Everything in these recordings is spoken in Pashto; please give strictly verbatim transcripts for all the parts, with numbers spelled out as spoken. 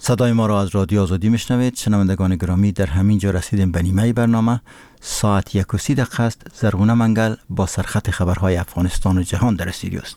صدای ما را از رادیو آزادی میشنوید. شنوندگان گرامی، در همین جا رسیدیم به نیمه برنامه. ساعت یک و سی دقیقه است. زرغونه منگل با سرخط خبرهای افغانستان و جهان در استودیو است.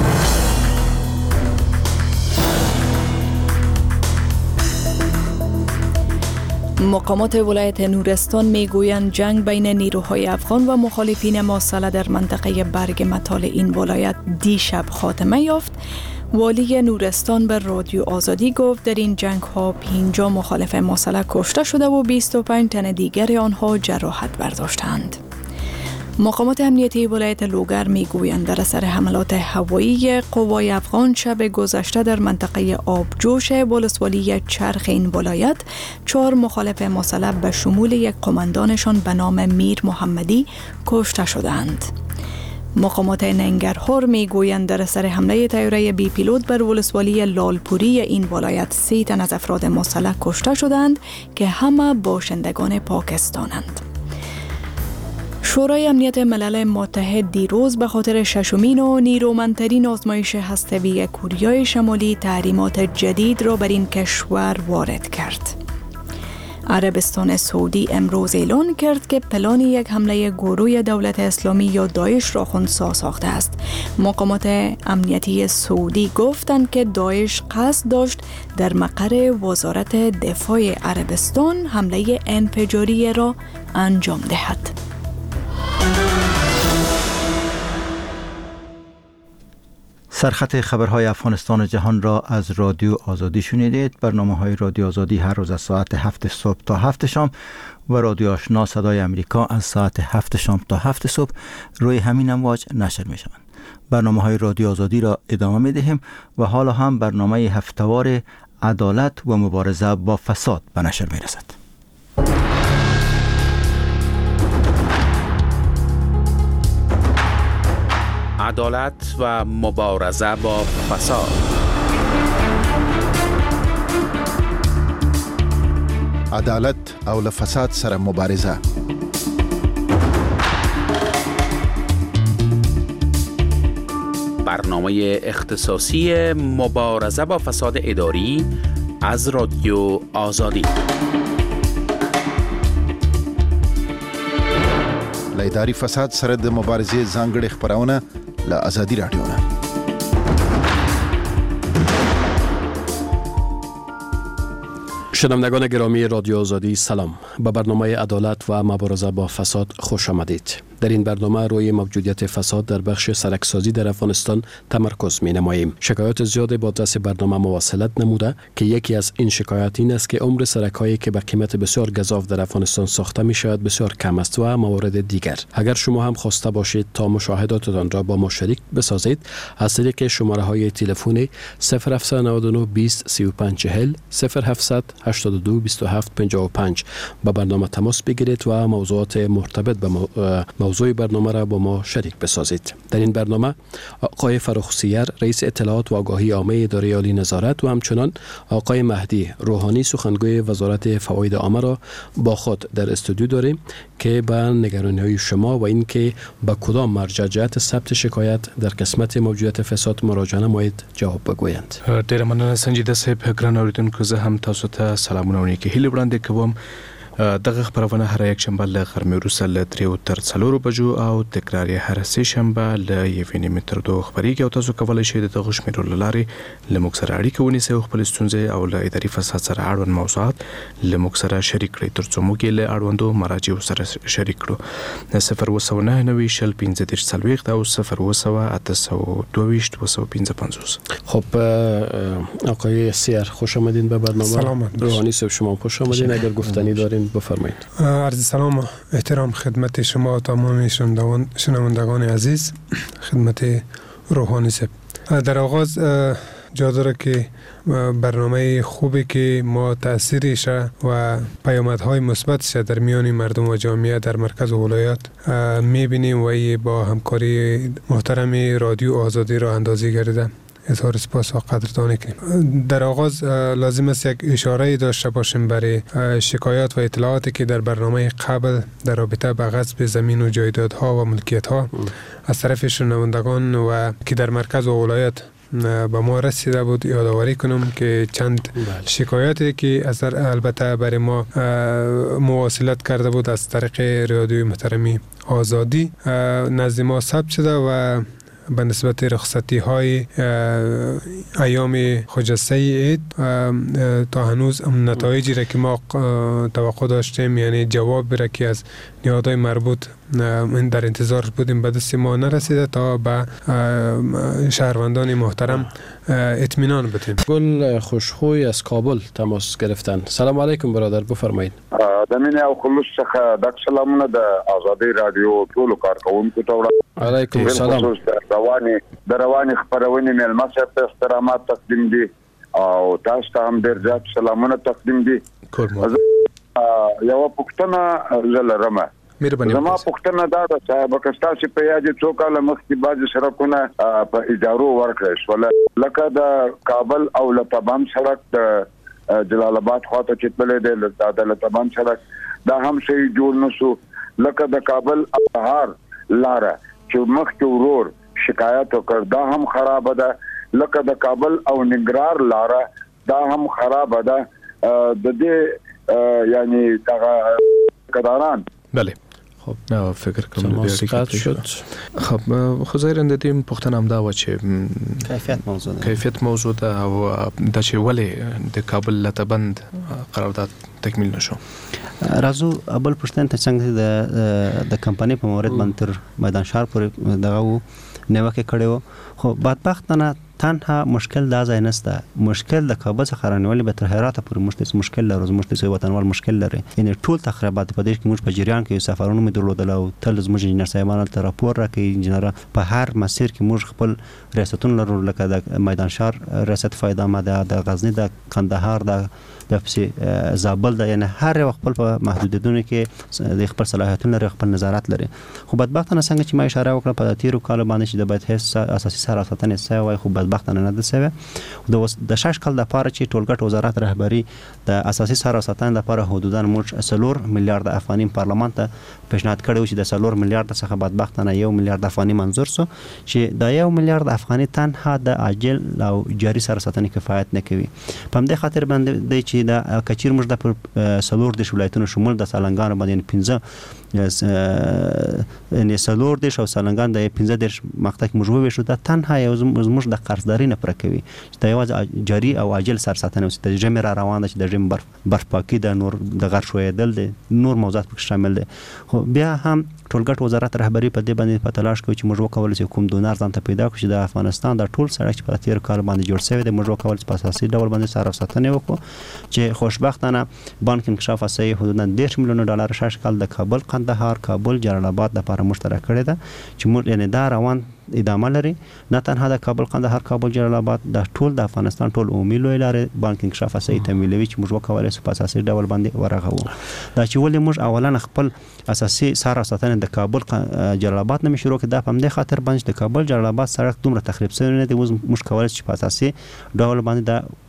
مقامات ولایت نورستان میگویند جنگ بین نیروهای افغان و مخالفین مسلح در منطقه برگ متال این ولایت دیشب خاتمه یافت. والی نورستان به رادیو آزادی گفت در این جنگ ها پنجاه مخالف مسلح کشته شده و بیست و پنج تن دیگر آنها جراحت برداشتند. مقامات امنیتی ولایت لوگر میگویند در اثر حملات هوایی قوای افغان شب گذشته در منطقه آبجوش ولسوالی چرخ این ولایت چهار مخالف مسلح به شمول یک قماندانشان به نام میر محمدی کشته شدند. مقامات ننگرهار میگویند در اثر حمله طیاره بی پیلوت بر ولسوالی لالپوری این ولایت سی تن از افراد مسلح کشته شدند که همه باشندگان پاکستانند. شورای امنیت ملل متحد دیروز به خاطر ششمین و نیرومندترین آزمایش هسته‌ای کوریای شمالی تحریمات جدید را بر این کشور وارد کرد. عربستان سعودی امروز اعلان کرد که پلان یک حمله گروه دولت اسلامی یا داعش را خنثی ساخته است. مقامات امنیتی سعودی گفتند که داعش قصد داشت در مقر وزارت دفاع عربستان حمله انفجاری را انجام دهد. سرخط خبرهای افغانستان و جهان را از رادیو آزادی شنیدید. برنامه‌های رادیو آزادی هر روز از ساعت هفت صبح تا هفت شام و رادیو آشنا صدای امریکا از ساعت هفت شام تا هفت صبح روی همین امواج نشر می‌شوند. برنامه‌های رادیو آزادی را ادامه می‌دهیم و حالا هم برنامه هفته‌وار عدالت و مبارزه با فساد به نشر می‌رسد. عدالت و مبارزه با فساد. عدالت او له فساد سره مبارزه. برنامه اختصاصی مبارزه با فساد اداری از رادیو آزادی. له اداري فساد سره د مبارزې ځانګړي خبرونه له آزادي رادیو نه. شنوندگان گرامی رادیو آزادی سلام. به برنامه عدالت و مبارزه با فساد خوش آمدید. در این برنامه روی موجودیت فساد در بخش سرکسازی در افغانستان تمرکز می نماییم. شکایات زیاد با دست برنامه مواصلت نموده که یکی از این شکایات این است که عمر سرک‌هایی که به قیمت بسیار گزاف در افغانستان ساخته می شود بسیار کم است و موارد دیگر. اگر شما هم خواسته باشید تا مشاهداتتان را با ما شریک بسازید، از طریق شماره های تلفن صفر هفت نه نه بیست سی و پنج چهل صفر هفت هشتاد و دو بیست و هفت پنجاه و پنج با برنامه تماس بگیرید و موضوعات مرتبط به موضوع برنامه را با ما شریک بسازید. در این برنامه آقای فروخ‌سیر رئیس اطلاعات و آگاهی عامه اداره عالی نظارت و همچنان آقای مهدی روحانی سخنگوی وزارت فواید عامه را با خود در استودیو داریم که به نگرانی‌های شما و اینکه به کدام مرجع جهت ثبت شکایت در قسمت موجودیت فساد مراجعه نمایید جواب بگویند. ډېر مننه سنجیده صاحب. ګران اوریدونکو، زه هم تاسو ته سلامونه او نیکې هیلې وړاندې کوم. دغه خبرونه هر یک شنبه له غرمې وروسته له دریو تر څلورو بجو او تکرار یې هر سه شنبه له یوې نیمې تر دوه خبرېږي او تاسو کولی شئ د دغو شمېرو له لارې له موږ سره اړیکه ونیسئ او خپلې ستونزې او له اداري فساد سره اړوند موضوعات له موږ سره شریک کړئ تر څو موږ یې له اړوندو مراجعو سره شریک کړو. صفر اوه سوه نهه نوي شل پنځه دېرش څلوېښت او صفر اوه سوه اته سوه دوه ویشت اوه سوه پنځه پنځوس. خب آقای سیر خوش آمدین به برنامه. سلام. روحانی صاحب شما خوش آمدین. اگر گفتنی دارین بفرمایید. عرض سلام و احترام خدمت شما و تمام شنوندگان عزیز. خدمت روحانی صاحب. در آغاز جا داره که برنامه خوبی که ما تأثیرش و پیامدهای مثبتش در میان مردم و جامعه در مرکز و ولایات میبینیم و با همکاری محترم رادیو آزادی را اندازی گردیده. اظهار سپاس و قدردانی کنیم. در آغاز لازم است یک اشاره داشته باشیم برای شکایات و اطلاعاتی که در برنامه قبل در رابطه با غصب زمین و جایدادها و ملکیت‌ها از طرف شنوندگان و که در مرکز و ولایت به ما رسیده بود. یادآوری کنم که چند شکایاتی که از البته برای ما مواصلت کرده بود از طریق رادیوی محترمی آزادی نزد ما ثبت شده و به نسبت رخصتی های ایام خجسته عید تا هنوز نتایجی را که ما توقع داشتیم، یعنی جواب را که از نهادهای مربوط من در انتظار بودیم به دست ما نرسیده تا به شهروندان محترم اطمینان بدیم. گل خوشخوی از کابل تماس گرفتن. سلام علیکم برادر، بفرمایید. دمینه او خلوص څخه د سلامونه د آزادی رادیو ټول کارکونکو ته وړاندې. علیکم السلام. رواني د رواني خبرونه ملما صاحب ته احترامات تقدیم دي او تاسو ته هم ډیر زیات سلامونه تقدیم دي. یو پښتنه زلرمه زما پښتنه دا ده چې بکستا چې په یاد څو کاله مخکې بعض سړکونه په ادارو ورکړل شول، لکه د کابل او لطبان سړک د جلال آباد خواته چې تللی دی د لطبان سړک دا هم صحیح جوړ نشو، لکه د کابل او هار لاره چې مخکې ورور شکایت وکړ دا هم خراب ده، لکه د کابل او ننګرهار لاره دا هم خراب ده. د دې یعنی دغه کداران بله خب فکر کنم بیاری شد. خب خزایرنده دیم پختن هم دا و چه کیفیت موضوع ده کیفیت موضوع ده و دا چه ولی ده کابل لطبند قرارداد تکمیل نشو. رازو اول پشتن ته څنګه د د کمپنی په مورد باندې تر میدان شهر پورې دغه نیوکه کړو، خو بدبختانه تنها مشکل دا ځای نسته، مشکل د کابل څخه رانیول به تر هرات پورې مشت مشکل لري، مشت سوی وطنوال مشکل لري. یعنی ټول تخریبات په دې کې موږ په جریان کې سفرونه مې درلودل او تل زموږ انجنیر صاحبانو ته راپور راکړي. انجنیر په هر مسیر کې موږ خپل ریاستونه لرو، لکه د میدان شهر ریاست فایده آمده، د غزنی، د کندهار، د د زابل، د یعنی هر یو خپل په محدودیتونو کې د خپل صلاحیتونه لري، خپل نظارت لري. خو بدبختانه څنګه چې ما اشاره وکړه په تیرو کال باندې چې د باید هیڅ اساسي سراساتنه سوی، خو بدبختانه نه ده سوی. د شش کال د پاره چې ټولګټ وزارت رهبری د اساسي سراساتنه لپاره حدودا موږ سلور میلیارډ افغاني پارلمان ته پیشنهاد کړو چې د سلور میلیارډ څخه بدبختانه یو میلیارډ افغاني منظور سو، چې د یو میلیارډ افغاني تنها د عاجل او جاري سراساتنه کفایت نه کوي. په همدې خاطر باندې د چې د کچیر موږ د سلور د ولایتونو شمول د سالنګان باندې پنځه یعنی سلور دیش او سالنګان د پنځه دیش مقطع کې موږ وویشو دا تنها یو زموږ د قرضداري نه پر کوي چې دا یو جاري او عاجل سرساتنه د جمع را روان ده چې د جمع برف برف پاکي د نور د غر شویدل د نور موضوعات پکې شامل دي. خو بیا هم ټولګټ وزارت رهبری په دې باندې په تلاش کوي چې موږ وکول چې کوم دونر ځان ته پیدا کړو چې د افغانستان د ټول سړک په تیر کال باندې جوړ شوی دی، موږ وکول چې په اساسي ډول باندې سره ساتنه وکړو چې خوشبختانه بانک انکشاف اساسي حدودا ډېر میلیون ډالر شش کال د کابل، قندهار، کابل، جلال آباد لپاره مشترک کړی ده چې موږ یعنی دا روان ادامه لري. نه تنها د کابل، قندهار، کابل، جلال آباد د ټول د افغانستان ټول عمومي لوی لارې بانک انکشاف اساسي تمویلوي چې موږ وکولای شو په اساسي ډول باندې ورغو. دا چې ولې موږ اولا خپل اساسي سره ساتنه د کابل، جلال آباد نه شروع کړ، دا په همدې خاطر باندې د کابل جلال آباد سړک دومره تخریب شوی نه دی، موږ کولای شو په اساسي ډول باندې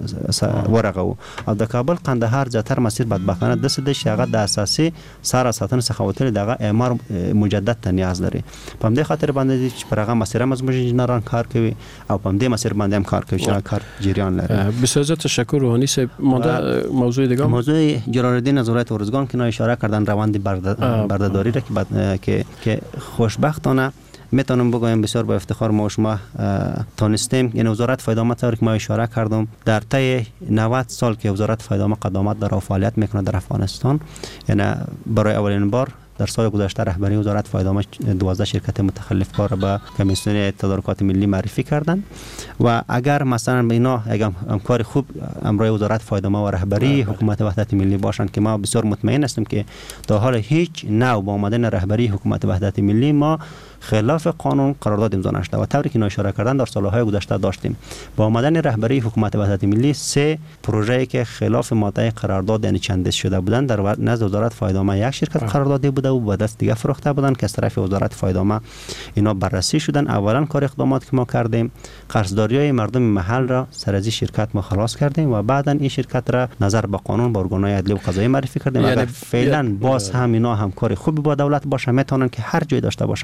د ورغو. او د کابل، قندهار زیاتره مسیر بدبختانه د سده شغه د اساسي سره ساتنه څخه وتل دغه اعمار مجدد ته نیاز لري. په همدې خاطر باندې چې پرغه مسیر مزمج انجینران کار کوي او په همدې مسیر باندې هم کار کوي چې کار جریان لري. بسیار زیاد تشکر روحانی صاحب. مونده موضوع دیگه موضوع جلال الدین نظارت ارزگان که اشاره کردن روند بردهداری را که که خوشبختانه میتونم بگویم بسیار با افتخار ما و شما تانستیم. این وزارت فایده آمد که ما اشاره کردم در طی نود سال که وزارت فایده آمد قدامت داره و فعالیت میکنه در افغانستان، یعنی برای اولین بار در سال گذشته رهبری وزارت فایده آمد دوازده شرکت متخلف کار به کمیسیون تدارکات ملی معرفی کردند و اگر مثلا اینا اگر همکار خوب امروی وزارت فایده آمد و رهبری حکومت وحدت ملی باشند که ما بسیار مطمئن هستیم که تا حال هیچ نوع با آمدن رهبری حکومت وحدت ملی ما خلاف قانون قرارداد امضا نشده و طوری که اشاره کردن در سالهای گذشته داشتیم. با آمدن رهبری حکومت وحدت ملی سه پروژه‌ای که خلاف ماده قرارداد یعنی چندش شده بودند در نزد وزارت فایده آمد یک شرکت قراردادی بوده و به دست دیگه فروخته بودند که از طرف وزارت فایده آمد اینا بررسی شدن. اولا کار اقدامات که ما کردیم قرضداری‌های مردم محل را سر از این شرکت ما خلاص کردیم و بعدا این شرکت را نظر به قانون با ارگان‌های عدلی و قضایی معرفی کردیم. یعنی اگر فعلا باز هم اینا همکاری خوبی با دولت باشه میتونن که هر جای داشته باشن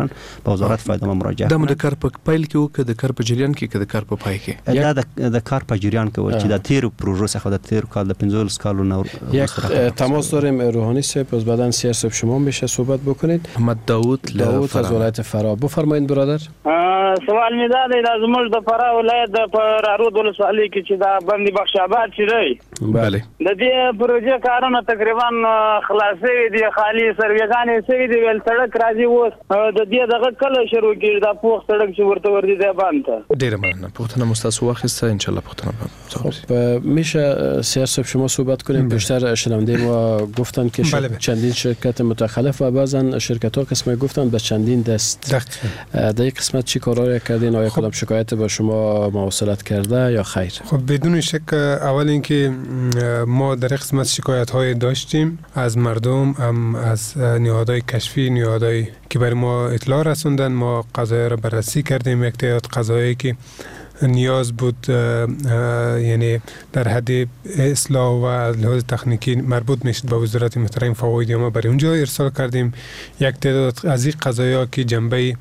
به وزارت فایده مراجعه د د کار په پیل کې او که د کار په جریان کې که د کار په پای کې دا د د کار په جریان کې و چې د تیر پروژه څخه د تیر کال د پنځه کالو نو یک تماس داریم. روحانی صاحب از بعدن سیاست صاحب شما میشه صحبت بکنید. محمد داوود داوود از ولایت فرا بفرمایید برادر. سوال می ده د زموږ د فرا ولایت د پرارود ولسوالۍ کې چې دا بندي بخش آباد چې دی بله د دې پروژې کارونه تقریبا خلاصې دي خالی سرویګانې سوي دي ول سړک راځي اوس د دې دغه کله شروع کیږي دا پوخ سړک چې ورته ور دي ده باندې. ډیره مننه. پوښتنه مستاسو واخیسته ان شاء الله پوښتنه خب میشه سیاست شما صحبت کنیم. بیشتر شنونده ما گفتن که بله. چندین شرکت متخلف و بعضن شرکت ها قسمه گفتن به چندین دست در این قسمت چی کارا کردین؟ آیا کدام شکایت با شما مواصلت کرده یا خیر؟ خب بدون شک اول اینکه ما در قسمت شکایت های داشتیم از مردم، هم از نهادهای کشفی، نهادهای که برای ما اطلاع رسوندن. ما قضایا را بررسی کردیم. یک تعداد قضایایی که نیاز بود یعنی در حد اصلاح و از لحاظ تکنیکی مربوط میشد به وزارت محترم فواید ما برای اونجا ارسال کردیم. یک تعداد از این قضایا که جنبه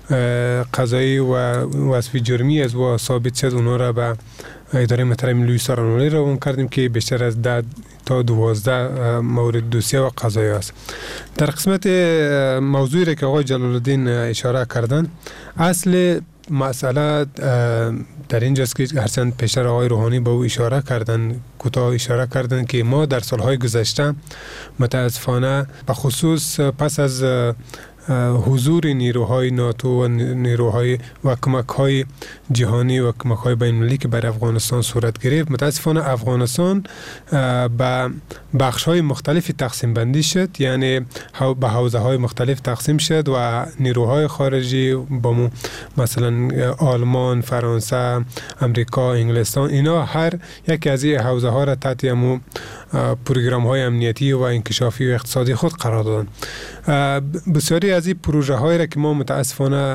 قضایی و وصفی جرمی از و ثابت شد اونها را به اداره محترم لوی سارانولی روان کردیم که بیشتر از ده تا دوازده مورد دوسیه و قضایا است. در قسمت موضوعی را که آقای جلال الدین اشاره کردن، اصل مسئله در اینجاست که هرچند پیشتر آقای روحانی به او اشاره کردن، کوتاه اشاره کردن که ما در سالهای گذشته متاسفانه به خصوص پس از حضور نیروهای ناتو و نیروهای و کمک‌های جهانی و کمک‌های بین‌المللی که بر افغانستان صورت گرفت، متاسفانه افغانستان به بخش‌های مختلفی تقسیم بندی شد، یعنی به حوزه‌های مختلف تقسیم شد و نیروهای خارجی با مثلا آلمان، فرانسه، امریکا، انگلستان، اینا هر یک از این حوزه‌ها را تحت امو پروگرام‌های امنیتی و انکشافی و اقتصادی خود قرار دادند. بسیاری از این پروژه هایی را که ما متاسفانه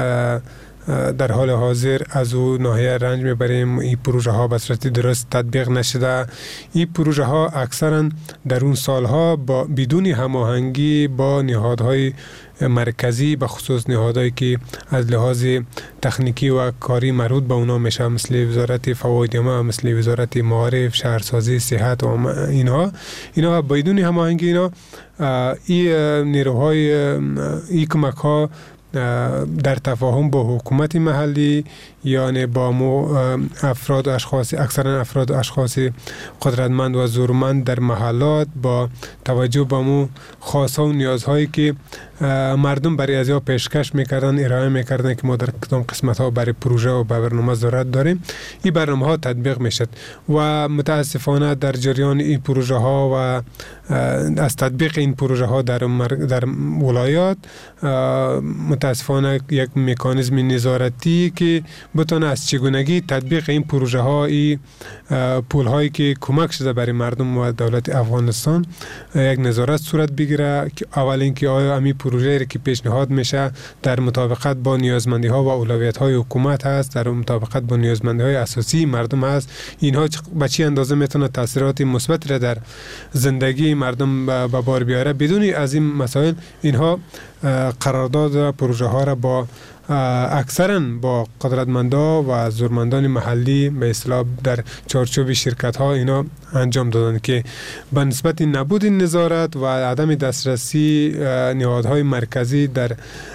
در حال حاضر از او ناحیه رنج میبریم، این پروژه ها به صورت درست تطبیق نشده. این پروژه ها اکثرا در اون سالها با بدون هماهنگی با نهادهای مرکزی، به خصوص نهادهایی که از لحاظ تکنیکی و کاری مربوط به اونا میشه، مثل وزارت فواید عامه، مثل وزارت معارف، شهرسازی، صحت و اینها اینا بدون هماهنگی اینا این نیروهای این کمک ها در تفاهم با حکومت محلی یعنی با مو افراد و اشخاص، اکثرا افراد و اشخاص قدرتمند و زورمند در محلات، با توجه به مو خواست‌ها و نیازهایی که مردم برای از یا پیشکش میکردن، ارائه میکردن که ما در کدام قسمت ها برای پروژه و برنامه ضرورت داریم، این برنامه ها تطبیق میشد و متاسفانه در جریان این پروژه ها و از تطبیق این پروژه ها در در ولایات متاسفانه یک مکانیزم نظارتی که بتونه از چگونگی تطبیق این پروژه ها، این پول هایی که کمک شده برای مردم و دولت افغانستان یک نظارت صورت بگیره که اول اینکه آیا امی پروژه را که پیشنهاد میشه در مطابقت با نیازمندی ها و اولویت های حکومت هست، در مطابقت با نیازمندی های اساسی مردم هست، اینها به چه اندازه میتونه تاثیرات مثبت را در زندگی مردم به بار بیاره. بدون از این مسائل اینها قرارداد پروژه ها را با اکثرا با قدرتمندا و زورمندان محلی به اصطلاح در چارچوب شرکت ها اینا انجام دادن که به نسبت نبود نظارت و عدم دسترسی نهادهای مرکزی در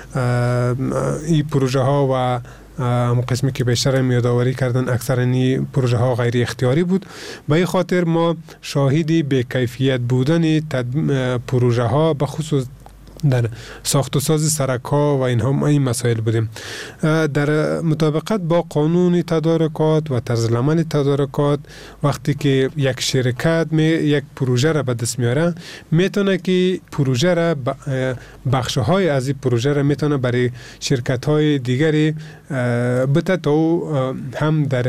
این پروژه ها و هم قسمی که بیشتر میادآوری کردن اکثر این پروژه ها غیر اختیاری بود. به این خاطر ما شاهدی به کیفیت بودن پروژه ها به خصوص در ساخت و ساز سرک ها و اینها این مسائل بودیم. در مطابقت با قانون تدارکات و طرز العمل تدارکات وقتی که یک شرکت می یک پروژه را به دست میاره میتونه که پروژه را بخش های از این پروژه را میتونه برای شرکت های دیگری بده تا هم در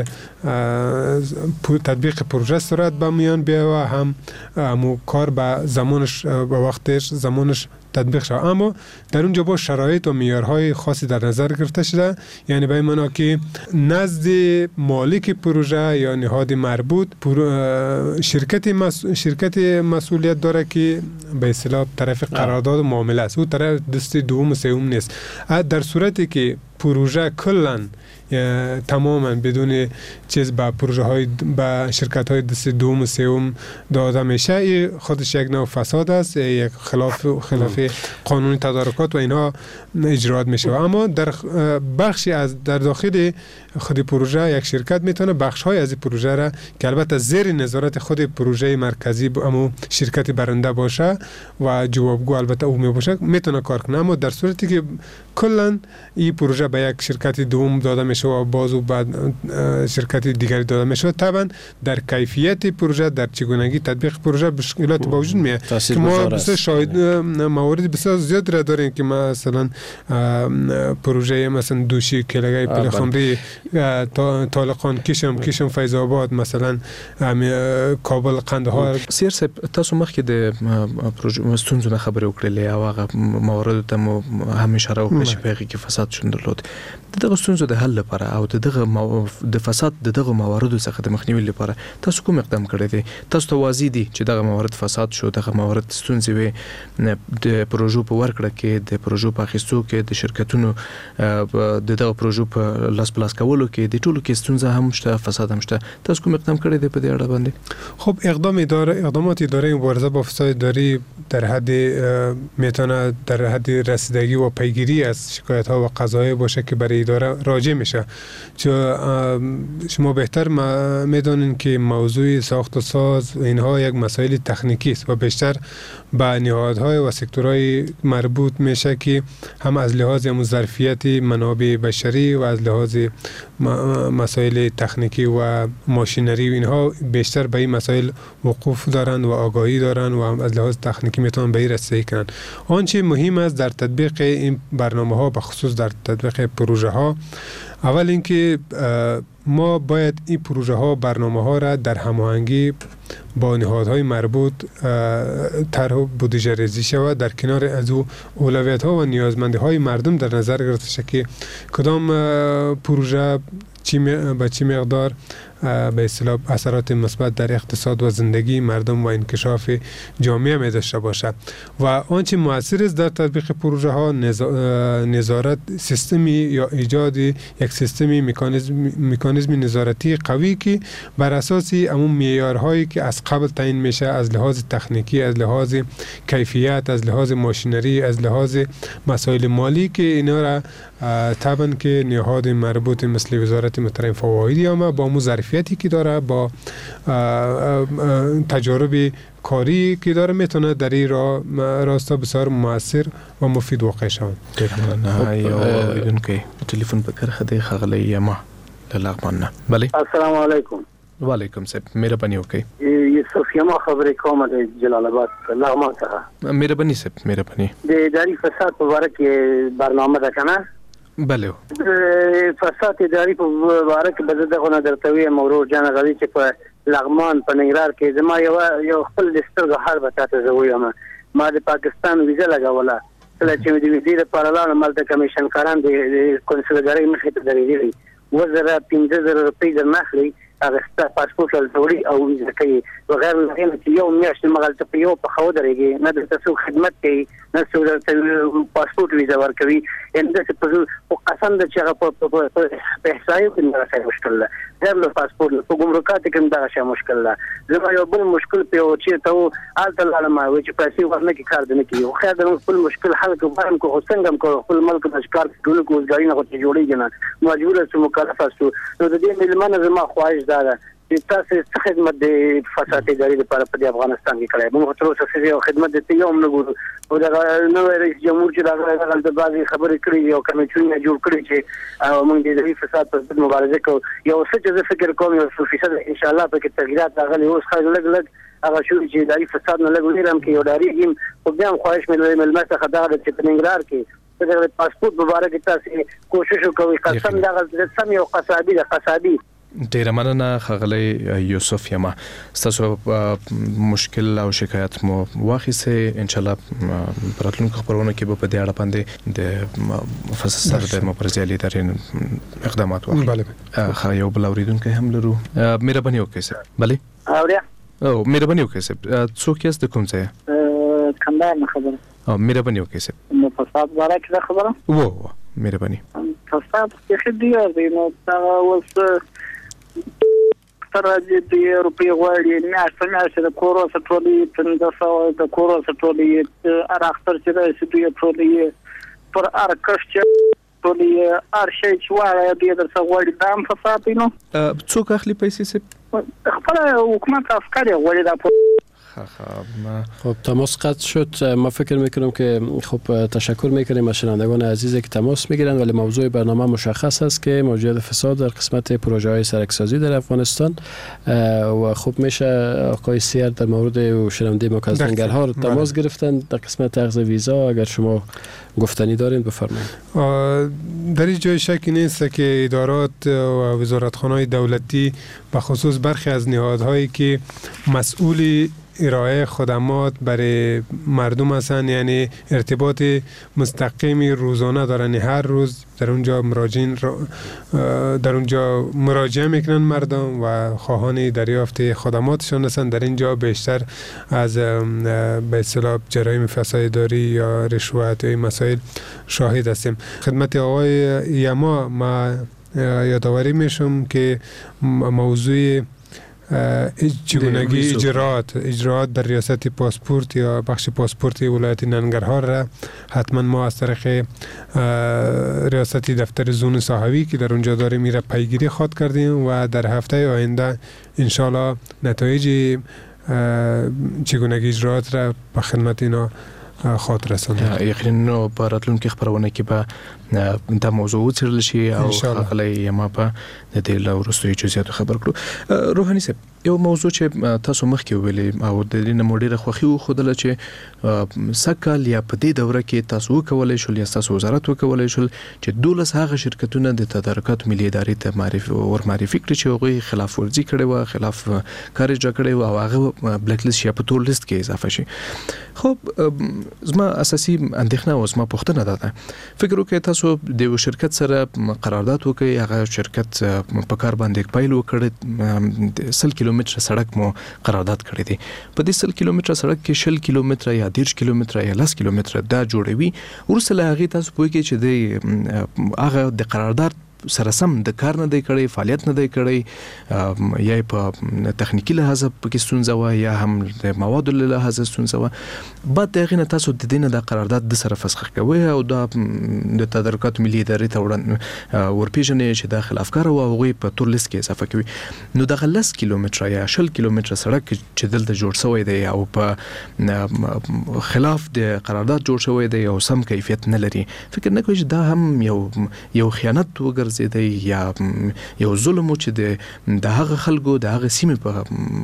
تطبیق پروژه صورت به میان بیاید و هم همو کار به زمانش به وقتش زمانش تطبیق شود، اما در اونجا با شرایط و معیارهای خاصی در نظر گرفته شده. یعنی به این معنا که نزد مالک پروژه یا نهاد مربوط شرکت مس... شرکت مسئولیت داره که به اصطلاح طرف قرارداد و معامله است، او طرف دست دوم و سوم نیست. در صورتی که پروژه کلا تماما بدون چیز با پروژه های با شرکت های دست دوم و سوم داده میشه، خودش یک نوع فساد است، یک خلاف خلاف قانون تدارکات و اینها اجرات میشه. اما در بخشی از در داخل خود پروژه یک شرکت میتونه بخش های از پروژه را که البته زیر نظارت خود پروژه مرکزی اما شرکت برنده باشه و جوابگو البته او می باشه میتونه کار کنه. اما در صورتی که کلا این پروژه به یک شرکت دوم داده میشه و بازو بعد شرکت دیگری داده میشه، طبعا در کیفیت پروژه، در چگونگی تطبیق پروژه مشکلات با وجود میاد که ما بسیار شاهد موارد بسیار زیاد را داریم که مثلا پروژه مثلا دوشی کلگای پلخمری طالقان کشم کشم فیض آباد مثلا کابل قندهار. سیر صاحب تاسو مخکې د پروژه ستونزو نه خبرې وکړلې او هغه موارد ته مو همیشه راوکړل چې په هغه کې فساد شون درلود. دغه ستونزو د حل لپاره او دغه د فساد دغه مواردو څخه د مخنیوي لپاره تاسو کوم اقدام کړی دی؟ تاسو ته واضح دي چې دغه موارد فساد شو، دغه موارد ستونزې وي د پروژو په ورکړه کې، د پروژو په اخیستو کې، د شرکتونو د دغه پروژو په لاس پلاس کولو کې، د ټولو کې ستونزه هم شته، فساد هم شته. تاسو کوم اقدام کړی دی په دې اړه باندې؟ خب اقدام اداره اقدامات اداره مبارزه با فساد اداری در حد میتونه در حد رسیدگی و پیگیری از شکایت ها و قضایا باشه که برای اداره راجع میشه. چون شما بهتر میدونین که موضوع ساخت و ساز اینها یک مسائل تکنیکی است و بیشتر به نهادهای و سکتورهای مربوط میشه که هم از لحاظ ظرفیت منابع بشری و از لحاظ مسائل تکنیکی و ماشینری اینها بیشتر به این مسائل وقوف دارن و آگاهی دارن و هم از لحاظ تکنیکی میتونن به این رسیدگی کنن. آنچه مهم است در تطبیق این برنامه ها به خصوص در تطبیق پروژه ها، اول اینکه ما باید این پروژه ها برنامه ها را در هماهنگی با نهادهای مربوط طرح بودجه ریزی شود، در کنار از او اولویت ها و نیازمندی های مردم در نظر گرفته شود که کدام پروژه چی به چی مقدار به اصطلاح اثرات مثبت در اقتصاد و زندگی مردم و انکشاف جامعه می داشته باشد. و آنچه مؤثر است در تطبیق پروژه ها نظارت سیستمی یا ایجاد یک سیستمی مکانیزم مکانیزم نظارتی قوی که بر اساس همون معیارهایی که از قبل تعیین میشه، از لحاظ تکنیکی، از لحاظ کیفیت، از لحاظ ماشینری، از لحاظ مسائل مالی که اینا را طبعا که نهاد مربوط مثل وزارت محترم فوایدی هم با مو ظرفیتی که داره، با تجارب کاری که داره میتونه در این را راستا بسیار موثر و مفید واقع شود. یا ایدون که تلفن بکر خدای خغلی ما للغمان نه. بله. السلام علیکم. و علیکم سلام. مهربانی اوکی. یوسف یما خبرې کوم د جلال آباد لغمان څخه. مهربانی سب مهربانی. د اداري فساد په اړه کې برنامه ده کنه؟ بله. فساد اداري په اړه کې به دغه نه درته ویم مرور جان غوي چې په لغمان په ننګرهار کې زما یو یو خپل دسترګه حال به تاسو زه وایم. ما د پاکستان ویزه لګوله، کله چې د ویزې لپاره لاړم مالته کمیشن کاران د کنسولګرۍ مخې ته درېدلي وزره پنځه زره روپۍ درنه اخلي، هغه ستا پاسپورت ولټوي او ویزه کوي بغیر له هغې نه چې یو میاشت مغلته په یو پښه ودرېږي، نه درته څوک خدمت کوي، نه څوک درته پاسپورت ویزه ورکوي. یعنې داسې په قسم ده چې هغه په احصایو کې دغه شی مشکل ده، غیر له پاسپورت په ګمرکاتو کې هم دغه شی مشکل ده. زما یو بل مشکل په یو چېرته و هلته لاړم وایي چې پیسې ورنه کړي کار دې نه کوي. خیر ده موږ خپل مشکل حل کړو، غواړم که خو څنګه هم کوو خپل ملک ته چې کار کوو که اوسګاري نه خو چې جوړېږي نه مجبوره سو مکلف استو. نو د دې مېلمه نه زما خواهش دا ده چې تاسو څه خدمت د فساد اداري لپاره په افغانستان کې کړی. موږ تر اوسه څه یو خدمت د یو هم نه ګورو. او دا نوې رئیس جمهور چې راغلی هغه د بعضې خبرې کړي او کمیټونه جوړ کړي چې موږ د اداري فساد پر ضد مبارزه کوو. یو څه چې زه فکر کوم یو څو فیصد انشاءالله پکې تغییرات راغلي. اوس خلک لږ لږ هغه شو چې اداري فساد نه لږ ویرم کې یو ډارېږم. خو بیا هم خواهش مې له مېلمه څخه دغه ده چې په ننګرهار کې د پاسپورت مبارک تاسو کوشش وکوئ. قسم دغه سم یو قصابي ده قصابي ډیره مننه ښاغلی یوسف یما. ستاسو مشکل او شکایت مو واخیسته. ان شاء الله په راتلونکو خبرونه کې به په دې اړه باندې د فصل سره د مبارزې ادارې اقدامات واخلي. بله خا یو بل اوریدونکو هم لرو. مهرباني وکړئ صاحب. بله اوریا او مهرباني وکړئ صاحب. څوک یاست د کوم ځای؟ کندهار نه خبره. او مهرباني وکړئ صاحب. نو فساد باره کې خبره وو وو مهرباني. فساد کې خدای دی نو تا اوس تر دې د روپی غوړي نه سمه د کورو سټولي پنځه سوه د کورو سټولي اراختر چې د سټولي ټولي پر ارکش چې ټولي ارشي چې وایي د در څو غوړي دام فساد نو څوک اخلي پیسې سه خپل حکومت افکار غوړي د خب تماس قطع شد. ما فکر میکنم که خب تشکر میکنیم از شنوندگان عزیزی که تماس میگیرند، ولی موضوع برنامه مشخص است که موجودیت فساد در قسمت پروژه های سرکسازی در افغانستان و خب میشه آقای سیر در مورد شنونده ما که از ننگرهار تماس گرفتن در قسمت اخذ ویزا. اگر شما گفتنی دارین بفرمایید. در این جای شکی نیست که ادارات و وزارتخانه‌های دولتی به خصوص برخی از نهادهایی که مسئول ارائه خدمات برای مردم هستند، یعنی ارتباط مستقیمی روزانه دارن، هر روز در اونجا مراجعین در اونجا مراجعه میکنن مردم و خواهان دریافت خدماتشان هستند. در اینجا بیشتر از به اصطلاح جرایم فساد اداری یا رشوت یا مسائل شاهد هستیم. خدمت آقای یما ما یادآوری میشم که موضوع چگونگی اجراعات اجراعات در ریاست پاسپورت یا بخش پاسپورت ولایت ننگرهار را حتما ما از طریق ریاست دفتر زون صحوی که در اونجا داریم میره پیگیری خواهد کردیم و در هفته آینده انشالله نتایج چگونگی اجراعات را به خدمت اینا خاطر رساند. یقینا په راتلونکي خبرونه کې به دا موضوع وڅېړل شي او خلک یې ما په د دې له وروستیو جزئیاتو خبر کړو. روحاني صاحب، یو موضوع چې تاسو مخکې ویلې او د دې نه مو ډېره خوښي وښودله چې سږ یا په دې دوره کې تاسو وکولی شول یا ستاسو وزارت وکولی شول چې دولس هغه شرکتونه د تدارکاتو ملي ادارې ته معرفي ور معرفي کړي چې هغوی خلاف ورزي کړې وه، خلاف کار اجرا کړی و او هغه بلیک لیست یا په تور لیست کې اضافه شي. خب زما اساسي اندېښنه او زما پوښتنه دا ده، فکر وکړئ تاسو د یو شرکت سره قرارداد وکړئ، هغه شرکت په کار باندې پیل وکړي، سل کیلومتره سړک مو قرارداد کړی دی، په دې سل کیلومتره سړک کې شل کیلومتره یا دېرش کیلومتره یا لس کیلومتره دا جوړوي، وروسته له هغې تاسو پوهېږئ چې د هغه د قرارداد سره سم د کار نه دی کړی، فعالیت نه دی کړی، یا په تخنیکی لحاظ پکې ستونزه وه یا هم د موادو له لحاظه ستونزه وه، بعد د هغې نه تاسو د دې نه دا قرارداد د سره فسخ کوئ او دا د تدارکاتو ملي ادارې ته ورپېژنئ چې دا خلافکاره وه او هغوی په تور لیست کې اضافه کوي. نو دغه لس کیلومتره یا شل کیلومتره سړک چې دلته جوړ شوی دی او په خلاف د قرارداد جوړ شوی دی او سم کیفیت نه لري، فکر نه کوئ چې دا هم یو یو خیانت وګرځي زیده یا یو ظلم چې د هغه خلکو د هغه سیمې په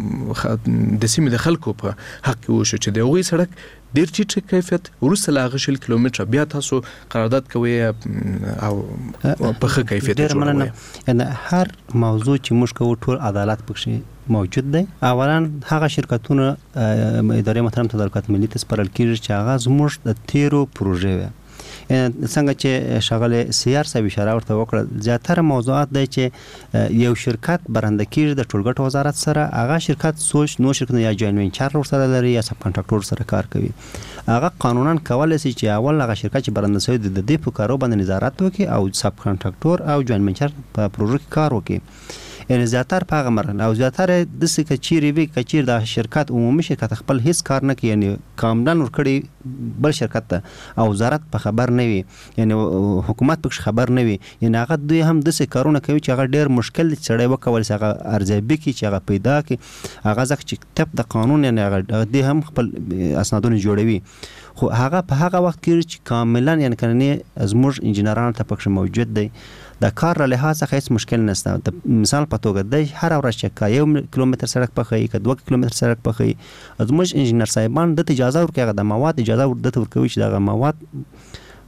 د سیمې د خلکو په حق کې وشو چې د هغوی سړک ډېر ټیټ کیفیت، وروسته له هغه شل کیلومتره بیا تاسو قرارداد کوئ او په ښه کیفیت جوړوئ. یعنې هر موضوع چې موږ کوو ټول عدالت پکې موجود دی. اولا هغه شرکتونه ادارې محترم تدارکات ملي ته سپارل کېږي چې هغه زموږ د تیرو پروژې وي. څنګه چې شغله سیار صاحب اشاره ورته وکړه، زیاتره موضوعات دی چې یو شرکت برنده کېږي د ټولګټو وزارت سره، هغه شرکت سوچ نو شرکت یا جوین وینچر سره لري یا سب کنټراکټور سره کار کوي، هغه قانونا کولای شي چې اول هغه شرکت چې برنده شوی د دې په کارو باندې نظارت وکړي او سب کنټراکټور او جوین وینچر په پروژه کې کار وکړي. یعنی زیاتر په هغه مرحله او زیاتر داسې که چیرې وي که چیرې د شرکت عمومي شرکت خپل هیڅ کار نه کوي، یعنی کامدن ورکړي بل شرکت ته او وزارت په خبر نه وي، یعنی حکومت پکې خبر نه وي، یعنی هغه دوی هم داسې کارونه کوي چې هغه ډېر مشکل دي چې سړی وکولی شي هغه ارزیابي کړي چې هغه پیدا کړي، هغه ځکه چې طب د قانون یعنی هغه دوی هم خپل اسنادونه جوړوي، خو هغه په هغه وخت کې چې کاملا یعنی کننی زموږ انجینرانو ته پکې موجود دی، د کار له لحاظ څخه هیڅ مشکل نشته. د مثال په توګه د هر ورځ چې کا یو کیلومتر سړک پخوي که دوه کیلومتر سړک پخوي، زموږ انجینر صاحبان د اجازه ورکوي، هغه د مواد اجازه ورته ورکوي چې دغه مواد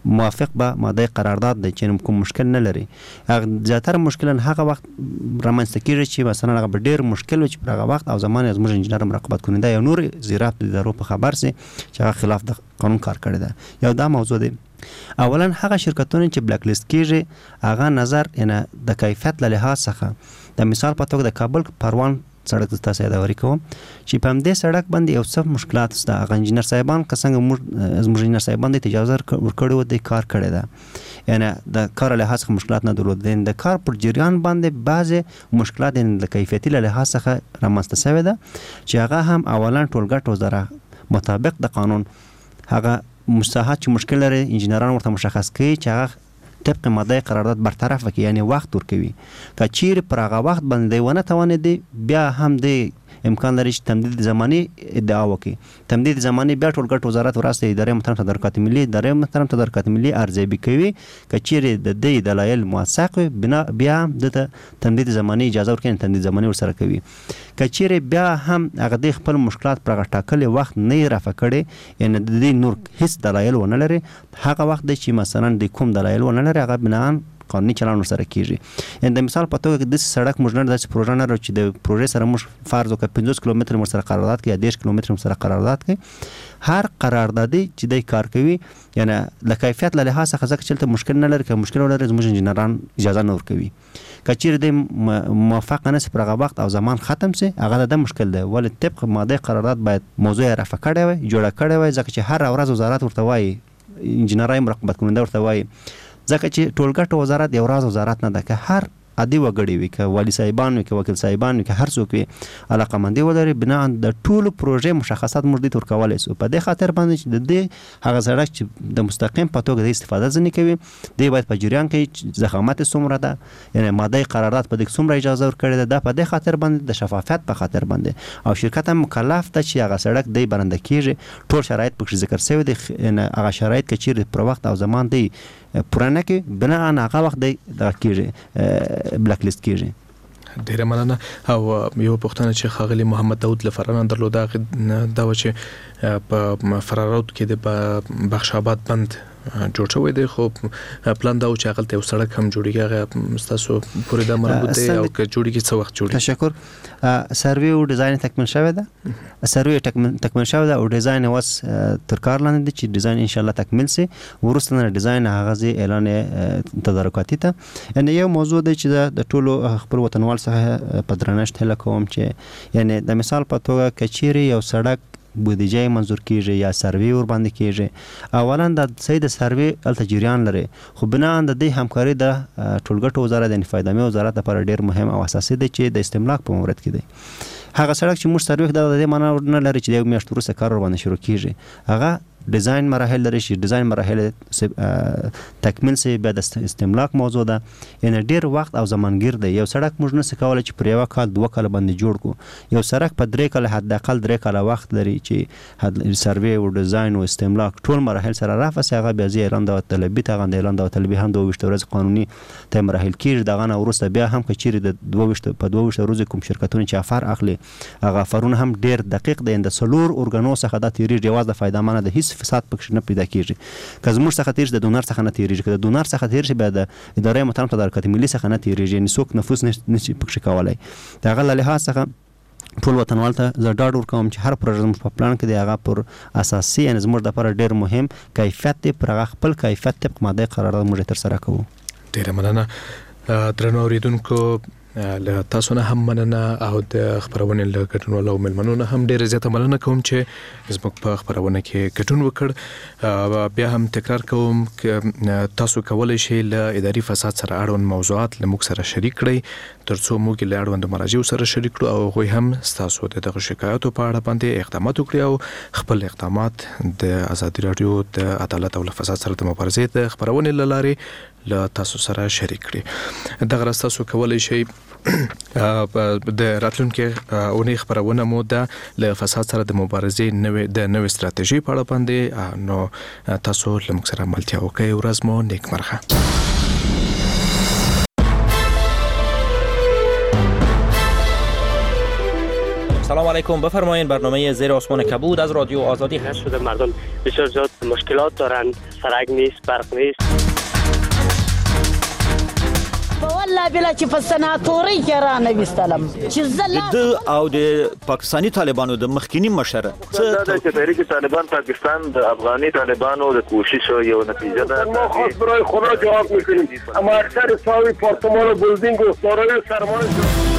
موافق به ماده قرارداد دی چې کوم مشکل نه لري. هغه زیاتره مشکل هغه وخت رامنځته کیږي چې مثلا هغه ډیر مشکل وي چې هغه وخت او زمان زموږ انجنیر مراقبت کننده یا نور زیرات د ادارو په خبر سي چې هغه خلاف د قانون کار کړی دی. یو دا موضوع دی. اولا هغه شرکتونه چې بلیک لیست کیږي هغه نظر یعنی د کیفیت له لحاظ څخه د مثال په توګه د کابل پروان سړک د تاسو یادوري کوم چې په همدې سړک باندې یو څه مشکلات شته. هغه انجنیر صاحبان که څنګه موږ زموږ انجنیر صاحبان د اجازه ورکړو د کار کړی ده یعنی د کار له لحاظ مشکلات نه درلودل. د کار پر جریان باندې بعض مشکلات د کیفیتي له لحاظ څخه رامنځته شوی ده چې هغه هم اولا ټولګټ وزاره مطابق د قانون هغه مصلحات چې مشکل لري انجنیران ورته مشخص کوي چې هغه طبق ماده قرارداد برطرف وکړي یعنی وخت ورکوي. که چیرې پر هغه وخت باندې ونه توانېدي بیا هم د امکان لري چې تمدید زمانی ادعا وکړي. تمدید زمانی بیا ټولګټ وزارت وراسته ادارې محترم تدارکات ملي ادارې محترم تدارکات ملي ارزیابي کوي. که چیرې د دې دلایل موثق وي بنا بیا د تمدید زمانی اجازه ورکړي تمدید زمانی ورسره کوي. که چیرې بیا هم هغه د خپل مشکلات پر ټاکلي وخت نه رافع کړي یعنی د دې نور هیڅ دلایل ونه لري هغه وخت چې مثلا د کوم دلایل ونه لري هغه بناء قانوني چلند سره کیږي. یعنی د مثال په توګه د سړک موږ نه د پروژه نه چې د پروژې سره موږ فرض وکړو پنځوس کیلومتر موږ سره قرارداد کوي یا دېرش کیلومتر موږ سره قرارداد کوي. هر قراردادي چې د کار کوي یعنی د کیفیت له لحاظ څخه ځکه چې مشکل نه لري که مشکل ولري زموږ انجنیران اجازه نه ورکوي. که چیرې د موافق نه سي پر هغه وخت او زمان ختم سي هغه د مشکل دی ولې طبق ماده قرارداد باید موضوع رافع کړی وي جوړه کړی وي ځکه چې هر ورځ وزارت ورته وایي انجنیرای مراقبت کننده ورته وایي ځکه چې ټولګټ وزارت یو راز وزارت نه ده که هر عادي وګړي وي که والی صاحبان وي که وکیل صاحبان وي که هر څوک وي علاقه مندي ولري بنا د ټولو پروژې مشخصات موږ دې ورکولی سو. په دې خاطر باندې چې د دې هغه سړک چې د مستقیم په توګه د استفاده ځنې کوي دی باید په جریان کې ضخامت څومره ده یعنی ماده قرارداد په دې څومره اجازه ورکړې ده دا په دې خاطر باندې د شفافیت په خاطر باندې او شرکت هم مکلف ده چې هغه سړک دی برنده کیږي ټول شرایط پکې ذکر شوی دي یعنی هغه شرایط که چیرې پر وخت او زمان دی پرانه کې بنا ان هغه وخت دی دا کیږي بلیک لیست کیږي. ډیره مننه. او یو پوښتنه چې خاغلی محمد داود لفران درلوده دا و چې په فرارود کې د بخش آباد بند جوړ شوی دی خو پلان دا و چې هغه ته سړک هم جوړیږي هغه تاسو پورې د مربوط دی او که جوړیږي څه وخت جوړیږي؟ تشکر. سروې او ډیزاین تکمیل شوی ده سروې تکمیل شوی ده او ډیزاین اوس تر کار لاندې دی چې ډیزاین ان شاء الله تکمیل سي ورسته نه ډیزاین هغه اعلان تدارکاتي ته یعنی یو موضوع دی چې د ټولو خپل وطنوال څخه په درنښت هله کوم چې یعنی د مثال په توګه کچيري یو سړک بودیجه منظور کیږي یا سروې ور باندې کیږي اولا د سید سروې الته جریان لري خو بنا د دې همکاري د ټولګټو وزارت د انفایدامي وزارت لپاره ډیر مهم او اساسي دی چې د استملاک په مورد کې دی. هغه سړک چې موږ سروې د دې معنی نه لري چې د میاشت وروسته کار ور باندې شروع کیږي هغه ډیزاین مراحل لري چې ډیزاین مراحل تکمیل سي بعد استملاک موضوع ده یعنی ډیر وخت او زمانګیر دی. یو سړک موږ نه سکوله چې پر یو کال دوه کال باندې جوړ کو یو سړک په درې کال حد اقل درې کال وخت لري چې سروې او ډیزاین او استملاک ټول مراحل سره رافع سي هغه بیا زی اعلان د طلبي ته غند اعلان د طلبي هم دوه وشت ورځ قانوني ته مراحل کیږي دغه نه ورسته بیا هم کچيري د دوه وشت په دوه وشت ورځ کوم شرکتونه چې افر اخلي هغه فرونه هم ډیر دقیق دي د سلور اورګانو څخه د تیری جواز د فائدہ مانه د هیڅ فساد پکښ نه پیدا کیږي که زموږ څخه تیر د دونر څخه نه تیریږي که د دونر څخه تیر شي بیا د ادارې محترم تدارکات ملي څخه نه تیریږي یعنی څوک نفوذ نشي پکښ کولای. دغه له لحاظ څخه ټول وطنوال ته زه ډاډ ورکوم چې هر پروژه زموږ په پلان کې دی هغه پر اساسي یعنی زموږ لپاره ډیر مهم کیفیت دی پر هغه خپل کیفیت طبق ماده قرارداد موږ تر سره کوو. ډیر مننه. درنو اوریدونکو له تاسو نه هم مننه او د خبرونه له ګډونوالو او ملمنو نه هم ډیر زیاته مننه کوم چې زموږ په خبرونه کې ګډون وکړ. بیا هم تکرار کوم چې تاسو کولای شئ له اداري فساد سره اړوند موضوعات له موږ سره شریک کړئ ترڅو موږ له اړوند مراجعو سره شریک کړو او هغوی هم تاسو د دغه شکایتو په اړه باندې اقدامات وکړي او خپل اقدامات د آزادي رادیو د عدالت او فساد سره د مبارزې د خبرونه لارې له تاسو سره شریک کړي. دغه راز تاسو کولای شئ د راتلونکي اونۍ خبرونه مو د له فساد سره د مبارزې نوې د نوې ستراتیژي په اړه باندې نو تاسو له موږ سره ملتیا وکړئ. ورځ مو نیکمرغه. سلام علیکم، بفرمایید. برنامه زیر آسمان کبود از رادیو آزادی هست. شده مردم بسیار زیاد مشکلات دارند، سرک نیست، برق نیست. والله بلا چې په سناتوري کې را نه وستلم چې زله د او د پاکستانی طالبانو د مخکینی مشره څه د تحریک طالبان پاکستان د افغاني طالبانو د کوشش یو نتیجه ده. ما خاص برای خدا جواب میکنیم، اما اکثر ساوی پارتمان و بلدینگ و سارای سرمان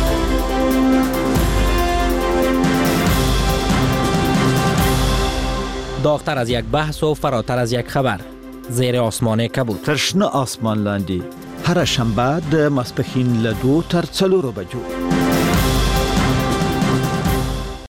داغتر از یک بحث و فراتر از یک خبر. زیر آسمان کبود. ترشنه آسمان لاندی هر شنبه د ماسپښین له دوه تر څلورو بجو.